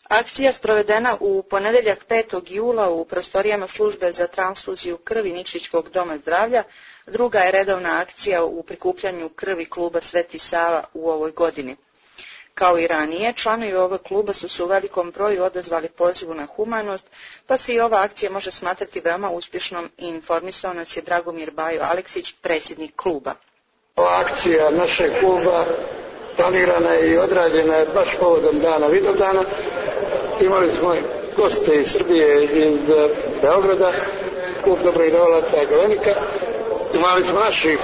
Akcija sprovedena u ponedjeljak 5. jula u prostorijama službe za transfuziju krvi Nikšićkog doma zdravlja druga je redovna akcija u prikupljanju krvi kluba Sveti Sava u ovoj godini. Kao i ranije, članovi ovog kluba su se u velikom broju odazvali pozivu na humanost, pa se i ova akcija može smatrati veoma uspješnom i informisao nas je Dragomir Bajo Aleksić, predsjednik kluba. Ova akcija našeg kluba planirana je i odrađena je baš povodom dana Vidovdana. Imali smo goste iz Srbije, iz Beograda, klub Dobrih davalaca Galenika. Imali smo naših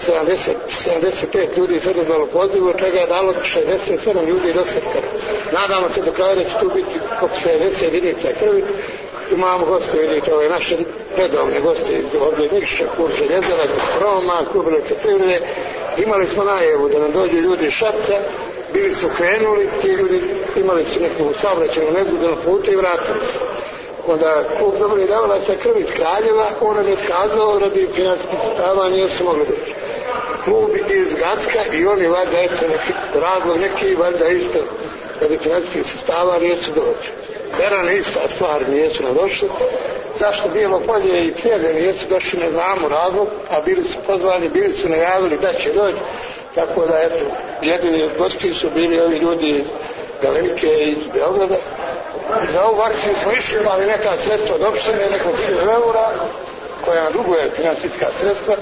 75 ljudi se odazvalo pozivu, od čega je dalo 67 ljudi do krvi. Nadamo se do kraja da će tu biti oko 70 jedinica krvi. Imamo goste, vidite, ove naše redovne goste iz ovdje Nikšića, klub Željezara, Roma, klub Elektroprivrede. Imali smo najavu da nam dođu ljudi iz Šapca, bili su krenuli, ti ljudi imali su neku saobraćajnu nezgodu na putu i vratili se. Onda klub Dobrih davalaca krvi iz Kraljeva, on nam je otkazao radi financijskih sredstava, nije se mogli doći. Klub iz Gacka i oni valjda eto razlog neki valjda isto radi financijskih sredstava nijesu doći. Beran ista stvar nijesu nam došli. Zašto Bijelo Polje i Pljeve nijesu došli ne znamo razlog, a bili su pozvani, bili su najavili da će doći. Tako da eto, jedini gosti su bili ovi ljudi iz Galenike i iz Beograda. Za ovu akciju smo išli, imali neka sredstva od opštine, neko 1000 eura, koja nam duguje financijska sredstva.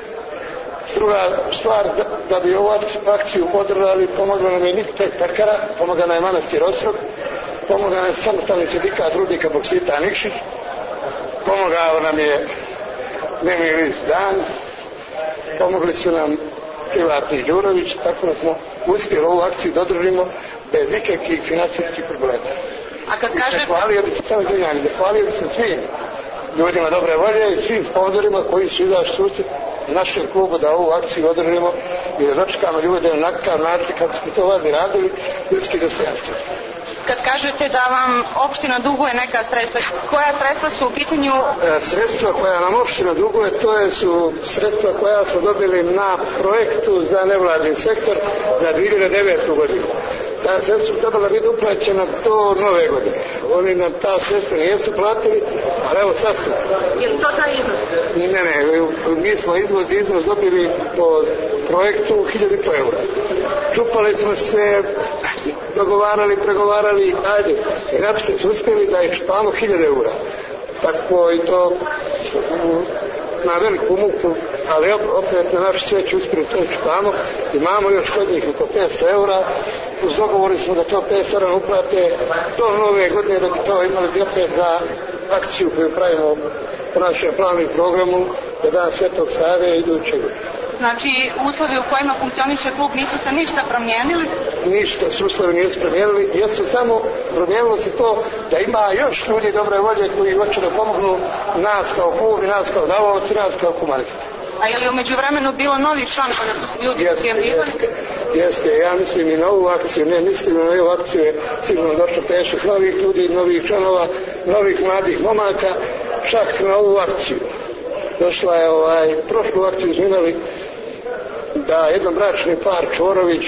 Druga stvar, da bi ovu akciju podržali, pomogla nam je Niktek Pekara, pomogla nam je Manastir Ostrog, pomogla nam je samostalni sindikat rudnika boksita Nikšić, pomogao nam je dnevni list Dan, pomogli su nam privatni Đurović, tako da smo uspjeli ovu akciju da održimo bez ikakvih financijskih problema. A kad kažete... Zahvalio bi se svim ljudima dobre volje i svim sponzorima koji su izašli susret našem klubu da ovu akciju održimo i da dočekamo ljude na takav način kako smo to vazi radili, ljudski dostojanstvo. Kad kažete da vam opština duguje neka sredstva, koja sredstva su u pitanju? Sredstva koja nam opština duguje, to su sredstva koja smo dobili na projektu za nevladin sektor za 2009. godinu. Ta sredstva su trebala biti uplaćena do nove godine. Oni nam ta sredstva nijesu platili, ali evo sad smo. Je li to taj iznos? Ne, mi smo iznos dobili po projektu 1500 eura. Čupali smo se, dogovarali, pregovarali, ajde, i napise su uspjeli da ih špamo 1000 eura. Tako i to na veliku muku, ali opet na našu sveću uspjeli to špamo. Imamo još kod njih oko 500 eura. Uz dogovori smo da to 500 eura uplate do nove godine da bi to imali opet za akciju koju pravimo po našem planu i programu za Dan Svetog Save iduće godine. Znači, uslovi u kojima funkcioniše klub nisu se ništa promijenili? Ništa se uslovi nisu promijenili, jesu samo promijenilo se to da ima još ljudi dobre volje koji hoće da pomognu nas kao klub i nas kao davaoci, nas kao humanisti. A je li u međuvremenu bilo novih članova da su se ljudi prijavljivali? Jeste, ja mislim i na ovu akciju, ne mislim na ovu akciju je sigurno došlo teških novih ljudi, novih članova, novih mladih momaka, čak na ovu akciju. Došla je prošlu akciju imali da jedan bračni par Čvorović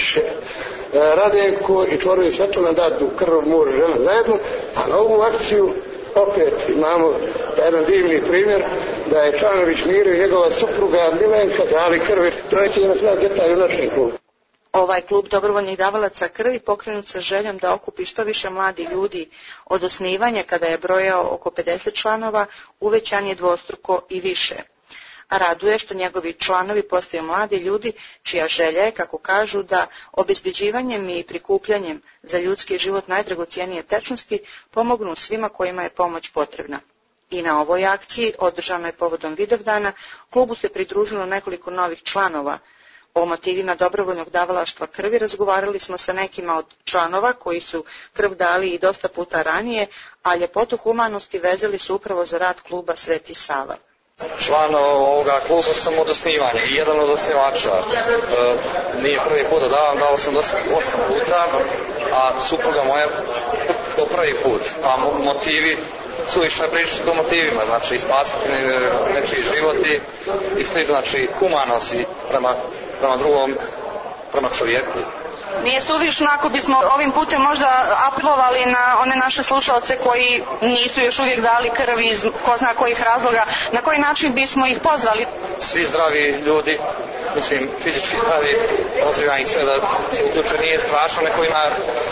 Radenko i Čvorović Svetlana dadu krv muž žena zajedno, a na ovu akciju opet imamo jedan divni primjer da je Čanović Miro i njegova supruga Milenka dali krvi. To je jedan detalj u našem klubu. Ovaj klub dobrovoljnih davalaca krvi pokrenut sa željom da okupi što više mladih ljudi od osnivanja kada je brojao oko 50 članova, uvećan je dvostruko i više. A raduje što njegovi članovi postaju mladi ljudi čija želja je, kako kažu, da obezbeđivanjem i prikupljanjem za ljudski život najdragocijenije tečnosti pomognu svima kojima je pomoć potrebna. I na ovoj akciji, održanoj povodom Vidovdana, klubu se pridružilo nekoliko novih članova. O motivima dobrovoljnog davalaštva krvi razgovarali smo sa nekima od članova koji su krv dali i dosta puta ranije, a ljepotu humanosti vezali su upravo za rad kluba Sveti Sava. Član ovoga kluba sam od osnivanja i jedan od osnivača. Nije prvi put da davam, dao sam 8 puta, a supruga moja po prvi put. A motivi su išle pričati o motivima, znači spasiti nečiji život i znači humanosti prema drugom, prema čovjeku. Nije suvišno ako bismo ovim putem možda apelovali na one naše slušalce koji nisu još uvijek dali krv iz ko zna kojih razloga, na koji način bismo ih pozvali? Svi zdravi ljudi, mislim fizički zdravi, pozivam ih sve da se uključe, nije strašno, neko ima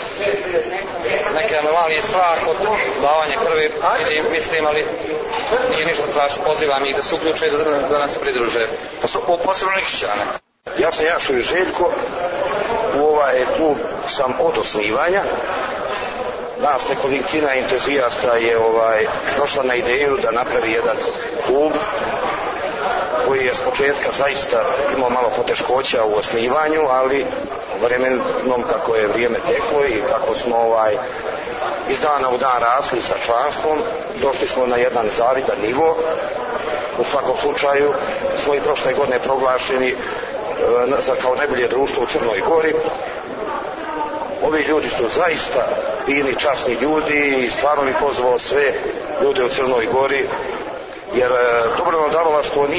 neke anomalije strah od davanja krvi ili mislim, ali nije ništa strašno, pozivam ih da se uključe i da nas pridruže, posebno Nikšićane. Ja sam Jašo i Željko, u ovaj klub sam od osnivanja. Nas nekolicina entuzijasta je došla na ideju da napravi jedan klub koji je s početka zaista imao malo poteškoća u osnivanju, ali vremenom kako je vrijeme teklo i kako smo iz dana u dan rasli sa članstvom, došli smo na jedan zavidan nivo. U svakom slučaju smo i prošle godine proglašeni kao najbolje društvo u Crnoj Gori. Ovi ljudi su zaista bili časni ljudi i stvarno bi pozvao sve ljude u Crnoj Gori, jer dobrovoljno davalaštvo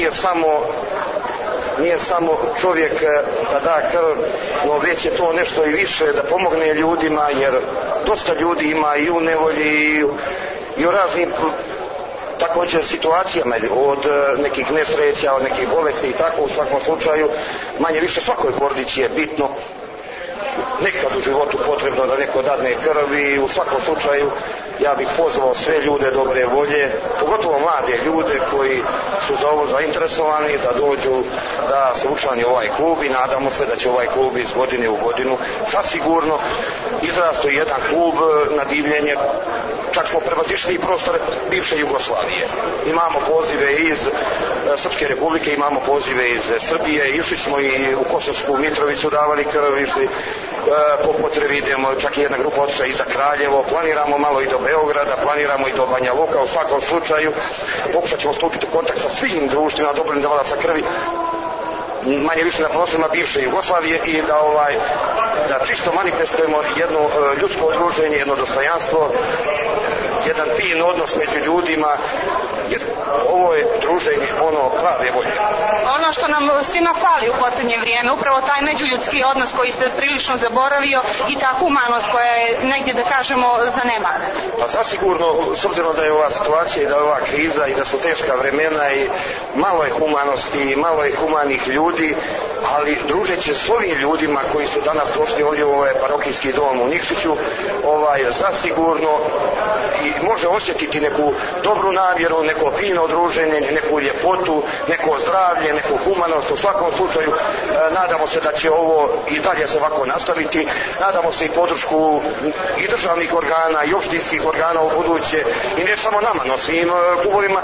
nije samo čovjek da da krv, no već je to nešto i više da pomogne ljudima, jer dosta ljudi ima i u nevolji i u raznim također situacijama, od nekih nesreća, od nekih bolesti i tako. U svakom slučaju manje više svakoj porodici je bitno nekad u životu potrebno da neko dadne krv i u svakom slučaju ja bih pozvao sve ljude dobre volje, pogotovo mlade ljude koji su za ovo zainteresovani, da dođu da se učlani ovaj klub i nadamo se da će ovaj klub iz godine u godinu zasigurno izrasto jedan klub na divljenje. Čak smo prevazišli i prostor bivše Jugoslavije. Imamo pozive iz Srpske republike, imamo pozive iz Srbije, išli smo i u Kosovsku Mitrovicu, davali krv, išli po potrebi, idemo, čak i jedna grupa otišla i za Kraljevo, planiramo malo i do Beograda, planiramo i do Banja Luka. U svakom slučaju pokušat ćemo stupiti u kontakt sa svim društvima dobrovoljnih davalaca krvi, manje više na prostorima bivše Jugoslavije, i da čisto manifestujemo jedno ljudsko udruženje, jedno dostojanstvo, jedan fin odnos među ljudima, jer ovo je druženje prave volje. Ono što nam svima fali u posljednje vrijeme, upravo taj međuljudski odnos koji se prilično zaboravio i ta humanost koja je negdje, da kažemo, zanemarena. Pa zasigurno, s obzirom da je ova situacija i da je ova kriza i da su teška vremena i malo je humanosti, malo je humanih ljudi, ali družeći s ovim ljudima koji su danas došli ovdje u ovaj parohijski dom u Nikšiću, zasigurno i može osjetiti neku dobru namjeru, neko fino druženje, neku ljepotu, neko zdravlje, neku humanost. U svakom slučaju nadamo se da će ovo i dalje se ovako nastaviti. Nadamo se i podršku i državnih organa i opštinskih organa u buduće, i ne samo nama, no svim klubovima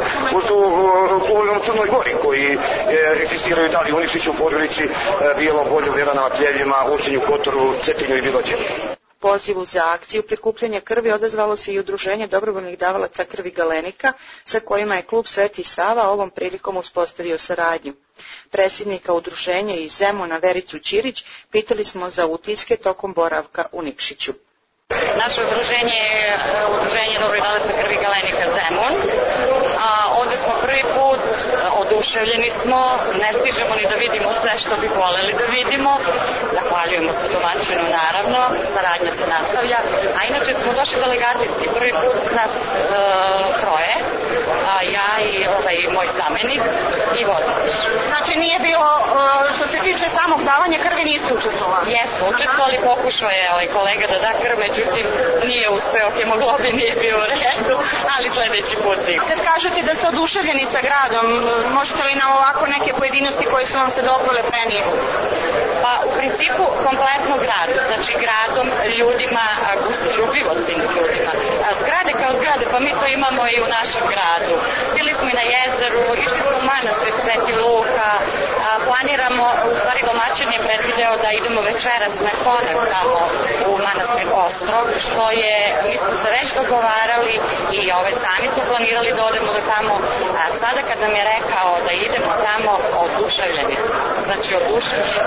u Crnoj Gori koji egzistiraju dalje u Nikšiću, Podgorici, Bijelom Polju, Vjeranama, Pljevljima, Ulcinju, Kotoru, Cetinju i Bilođeru. Pozivu za akciju prikupljanja krvi odazvalo se i Udruženje dobrovoljnih davalaca krvi Galenika, sa kojima je klub Sveti Sava ovom prilikom uspostavio saradnju. Predsjednika udruženja iz Zemuna Vericu Ćirić pitali smo za utiske tokom boravka u Nikšiću. Naše udruženje je Udruženje dobrovoljnih davalaca krvi Galenika Zemun. Ovdje smo prvi put, oduševljeni smo, ne stižemo ni da vidimo sve što bi voljeli da vidimo. Zahvaljujemo se domaćinu, naravno, saradnja se nastavlja. A inače smo došli delegacijski, prvi put nas troje, ja i moj zamenik i vozač. Znači nije bilo, što se tiče samog davanja krvi, niste učestvovali? Jesmo, učestvovali, pokušao je kolega da da krv, međutim nije uspeo, hemoglobin nije bio u redu, ali sljedeći put sigurno. Kad kažete da ste oduševljeni sa gradom, možete li nam ovako neke pojedinosti koje su vam se dopale prenijeti? Pa u principu kompletno grad, znači gradom, ljudima, gustoljubivosti ljudima. Zgrade kao zgrade, pa mi to imamo i u našem gradu. Bili smo i na jezeru, išli smo u manastir Sveti Luka, planiramo, u stvari domaćin je predvideo da idemo večeras na konak tamo u manastir Ostrog, što je, mi smo se već dogovarali i sami smo planirali da odemo do tamo, a sada kad nam je rekao da idemo tamo, oduševljeni smo. Znači oduševljeni,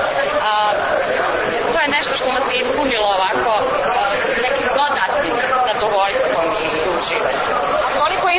to je nešto što nas je ispunilo ovako nekim dodatnim zadovoljstvom i uživanjem. Koliko inače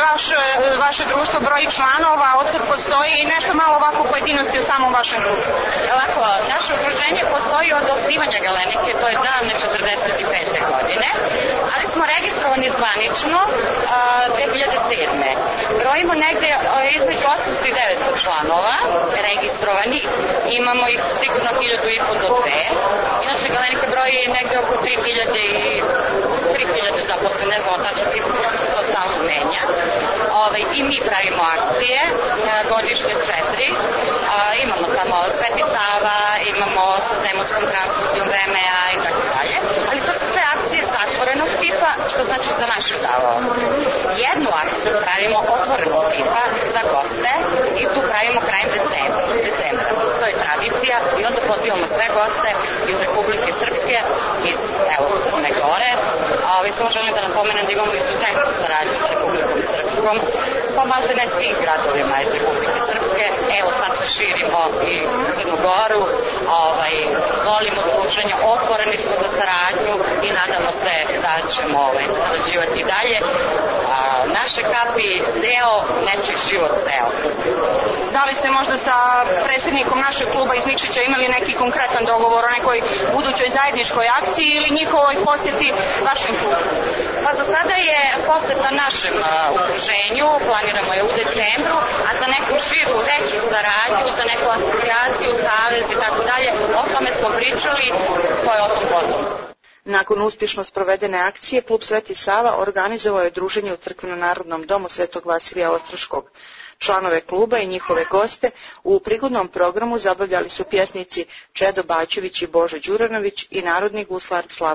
vaše društvo broji članova, otkud postoji i nešto malo ovako pojedinosti o samom vašem klubu. Ovako, naše udruženje postoji od osnivanja Galenike, to je davne 45. godine, ali smo registrovani zvanično 2007. Brojimo negde između 800 i 900 članova registrovanih, imamo ih sigurno 1500 do 2. Inače Galenika broji negde oko 3000 zaposlenih, ne znam tačno tipu, kako se to stalno menja. I mi pravimo akcije, godišnje 4. Imamo tamo Sveti Sava, imamo sa Zemunskom transfuzijom VMA i tako dalje. Ali to su sve akcije zatvorenog tipa, što znači za naše davaoce. Jednu akciju pravimo otvorenog tipa za goste i tu pravimo krajem decembra. To je tradicija i onda pozivamo sve goste iz Republike Srpske, iz Crne Gore. Samo želim da napomenem da imamo izuzetnu saradnju sa Republikom Srpskom, pa malte ne svim gradovima iz Republike Srpske. Evo sad se širimo i u Crnu Goru, volimo druženje, otvoreni smo za saradnju i nadamo se da ćemo sarađivati dalje. Naše kapi deo, nečih život ceo. Da li ste možda sa predsjednikom našeg kluba iz Nikšića imali neki konkretan dogovor o nekoj budućoj zajedničkoj akciji ili njihovoj posjeti vašem klubu? Pa za sada je posjeta našem udruženju, planiramo je u decembru, a za neku širu, veću saradnju, za neku asocijaciju, savez i tako dalje, o tome smo pričali, to je o tom potom. Nakon uspješno sprovedene akcije, klub Sveti Sava organizovao je druženje u Crkveno-narodnom domu Svetog Vasilija Ostroškog. Članove kluba i njihove goste u prigodnom programu zabavljali su pjesnici Čedo Bačević i Božo Đuranović i narodni guslar Slavko